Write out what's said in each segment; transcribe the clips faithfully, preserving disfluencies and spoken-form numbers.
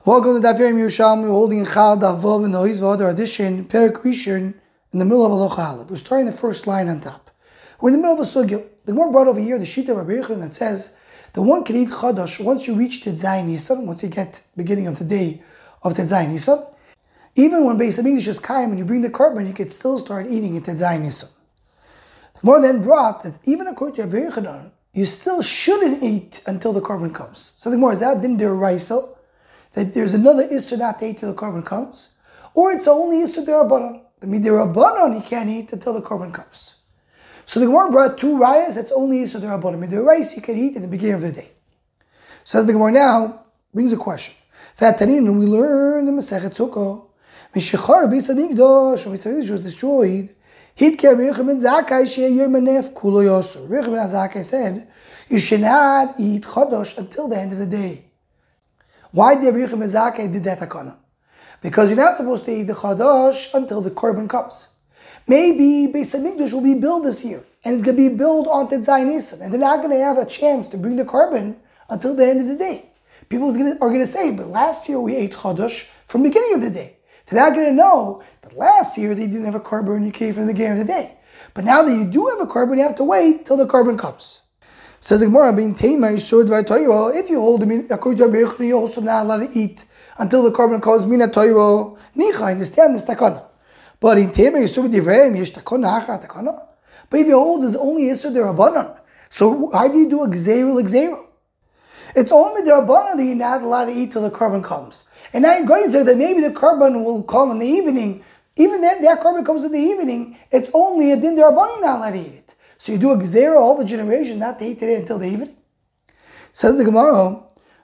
Welcome to Daf Yomi Yerushalmi. We're holding in Chal Daf Vav in the Hizvah edition, Perek Rishon, in the middle of Halacha Aleph. We're starting the first line on top. We're in the middle of a sugya. The Gemara brought over here the Shita of Rabbi Yochanan that says that one can eat Chadash once you reach Tetzayin Nisan, once you get beginning of the day of Tetzayin Nisan. Even when Beis Hamikdash is Kaim and you bring the korban, you can still start eating at Tetzayin Nisan. The Gemara then brought that even according to Rabbi Yochanan, you still shouldn't eat until the korban comes. So the Gemara, is that din deraisa? That there's another Issur not to eat till the korban comes, or it's only Issur derabanan. The midirabanan you can't eat until the korban comes. So the Gemara brought two rayas that's only Issur derabanan. Midiraisa you can eat in the beginning of the day. Says the Gemara now brings a question. V'atanin, we learn the Masechet Sukkah. Mishachar Beis Hamikdash, when Beis Hamikdash was destroyed, Hit Rabbi Yochanan ben Zakkai she'yer manef kulo yosur. Rabbi Yochanan ben Zakkai said, you should not eat chadash until the end of the day. Why did Rabbi Yochanan ben Zakkai did that takana? Because you're not supposed to eat the chadash until the korban comes. Maybe Beis Hamikdash will be built this year, and it's going to be built on Tetzayin Nisan, and they're not going to have a chance to bring the korban until the end of the day. People are going to say, but last year we ate chadash from the beginning of the day. They're not going to know that last year they didn't have a korban, you came from the beginning of the day. But now that you do have a korban, you have to wait till the korban comes. Says the Gemara, if you hold him, according to Rabbi Yochanan, you're also not allowed to eat until the korban comes. Mina Torah, Nicha, I understand this takana. But in Tema Yisur Divrei, yesh takana acha takana. But if you hold, it's only Yisur derabanan. So why do you do a gzeira l'gzeira? It's only derabanan that you're not allowed to eat till the korban comes. And now you're going to say that maybe the korban will come in the evening. Even that that korban comes in the evening, it's only a din derabanan you're not allowed to eat it. So you do a gzeira all the generations not to eat today until the evening. Says the Gemara,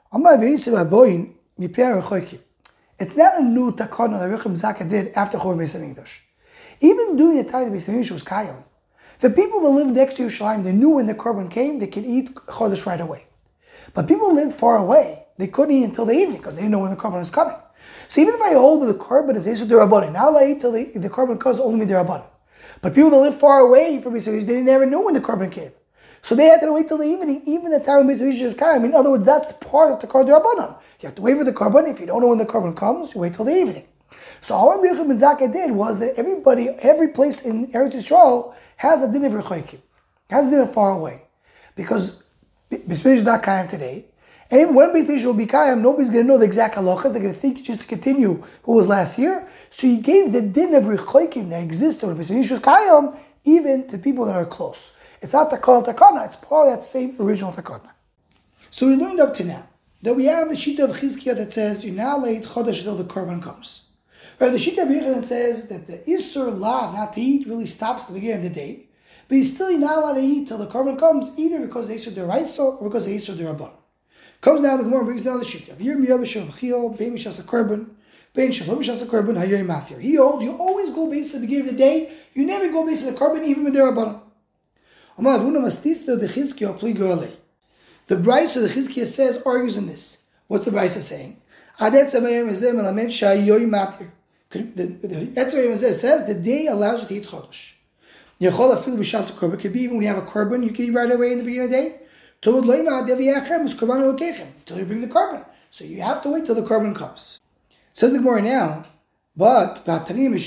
it's not a new takana that Rabbi Yochanan ben Zakkai did after Churban Beis Hamikdash. Even during the time that Beis Hamikdash was Kayam, the people that lived next to Yerushalayim, they knew when the korban came, they could eat chodesh right away. But people who lived far away, they couldn't eat until the evening because they didn't know when the korban was coming. So even if I hold that the korban is Yisur derabanan, now I eat till the, the korban comes only derabanan. But people that live far away from Beis Hamikdash, they never knew when the korban came. So they had to wait till the evening, even the time when Beis Hamikdash was Kayam. In other words, that's part of the korban derabanan. You have to wait for the korban. If you don't know when the korban comes, you wait till the evening. So all Rabbi Yochanan ben Zakkai did was that everybody, every place in Eretz Yisrael has a din of rechoikim, has a din of far away. Because Beis Hamikdash is not Kayam today. And when Beis Hamikdash will be Kayam, nobody's going to know the exact halachas. They're going to think just to continue what was last year. So he gave the din of rechoikim that existed when Beis Hamikdash was Kayam, even to people that are close. It's not takana takana, it's part of that same original takana. So we learned up to now that we have the Shita of Chizkiah that says, you're not late chodesh until the korban comes. Right, the Shita of Yochanan says that the Issur lav, not to eat, really stops at the beginning of the day, but you still not allowed to eat till the korban comes, either because the Issur deraisa or because the Issur derabanan. Comes now, the Gemara brings down the Shita. He holds, you always go based at the beginning of the day, you never go based on the korban, even with the derabanan. The Brisa of the Chizkiah says, argues in this. What's the Brisa saying? The Etzrayim says the day allows you to eat chodesh. It could be even when you have a korban, you can eat right away in the beginning of the day. Until you bring the korban. So you have to wait till the korban comes. Says the Gemara now, but but what about the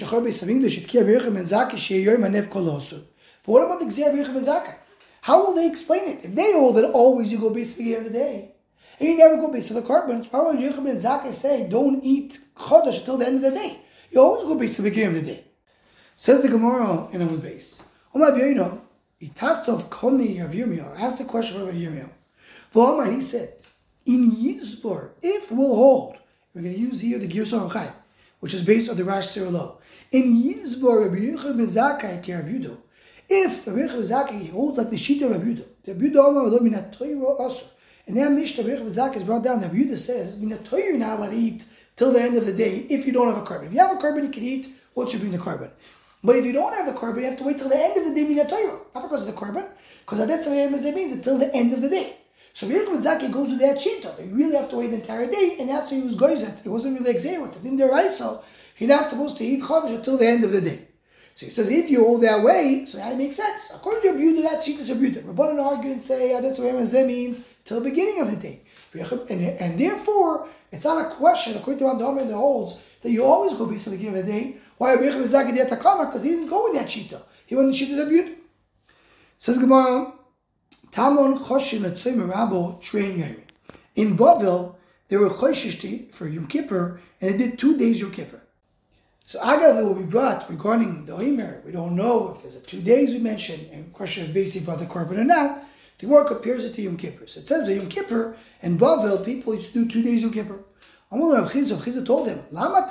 Gzeir Rabbi Yochanan ben Zakkai? How will they explain it? If they hold that always you go based at the beginning of the day, and you never go based on the korban, why would Rabbi Yochanan ben Zakkai say don't eat chodesh until the end of the day? You always go based at the beginning of the day. Says the Gemara in Amud Beis. Itastov Komi Rav Yirmiyah asked the question of Rav Yirmiyah. V'omar, he said, in Yizbor, if we'll hold, we're going to use here the Girsah Chai, which is based on the Rash Tzirolo. In Yizbor, Rabbi Yochanan ben Zakkai ki Rabbi Yudo. If Rabbi Yochanan ben Zakkai holds like the Shita of Rabbi Yudo, Rabbi Yudo Omar lo minat Torah asur. And then Mishnah Rabbi Yochanan ben Zakkai is brought down. Rabbi Yudo says minat Torah you're not allowed to eat till the end of the day if you don't have a korban. If you have a korban, you can eat. What should bring the korban? But if you don't have the korban, you have to wait till the end of the day minat Torah, not because of the korban, because that's what it means until the end of the day. So Rabbi Yochanan ben Zakkai goes with that shita. You really have to wait the entire day, and that's why he was goyzet. It wasn't really exeris. It's in the raisa. You're not supposed to eat chodesh until the end of the day. So he says, if you hold that way, so that makes sense. According to Rabbi Yehuda, that's shita Rabbi Yehuda. Rabbanan argue and say, that's what it means till the beginning of the day. And, and therefore, It's not a question, according to Rambam that holds, that you always go based on the beginning of the day. Why Rabbi Yochanan Zaki did Takana? Because he didn't go with that Shita. He went with the Shita's Abiyut. Says Gemara, Tamon Choshin Latzoy Merabo Train Yomi. In Bavel, they were Choshish for Yom Kippur, and they did two days Yom Kippur. So Agav will be brought regarding the Omer. We don't know if there's a two days we mentioned, and question of basically brought the korban or not. The Gemara compares it to Yom Kippur. So it says that Yom Kippur and Bavel, people used to do two days Yom Kippur. Amul Chizah, Chizah told them,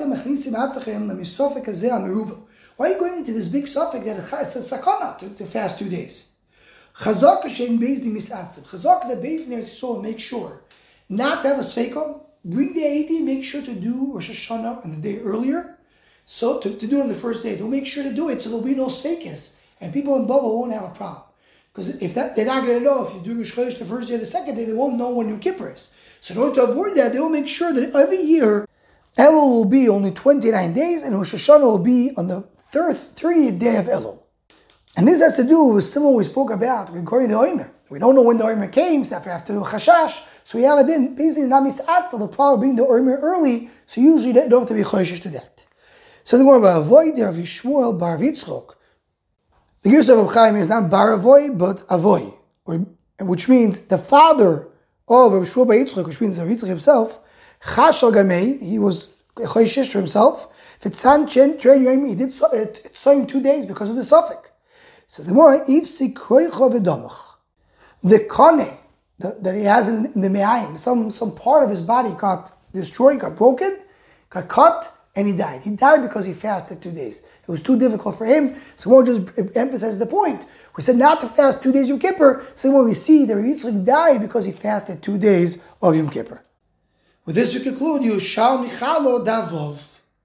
why are you going into this big suffix that it's a sakana to, to fast two days? Chazak Hashem Bezdin Misatzav. Chazak the Bezdin Yisrael make sure not to have a sveikom. Bring the eighty, make sure to do Rosh Hashanah on the day earlier. So to, to do it on the first day, they'll make sure to do it so there'll be no sveikis, and people in Bubba won't have a problem. Because if that, they're not going to know if you do Rosh Chodesh the first day or the second day, they won't know when Yom Kippur is. So in order to avoid that, they will make sure that every year Elul will be only twenty-nine days, and Rosh Hashanah will be on the thirtieth day of Elul. And this has to do with similar we spoke about regarding the Omer. We don't know when the Omer came, so after to Chashash. So we have it in basically not misatzel. The problem being the Omer early, so usually they don't have to be choishish to that. So the Gemara avoid there of Yishmuel bar Yitzchok. The Gerus of Reb Chaim is not bar avoy but avoy, or which means the father of Reb Shmuel bar Yitzchok, which means Reb Yitzchok himself. Chashal gamei, he was choishish to himself. Fitzan chen trade yom, he did so, it saw him two days because of the suffix. Says the Gemara, if si kroicho v'domach, the kone that he has in, in the me'ayim, some some part of his body got destroyed, got broken, got cut, and he died. He died because he fasted two days. It was too difficult for him. So we'll just emphasize the point. We said not to fast two days Yom Kippur. So when we see that Yitzchak died because he fasted two days of Yom Kippur. With this we conclude, Yushal Michalo Davov.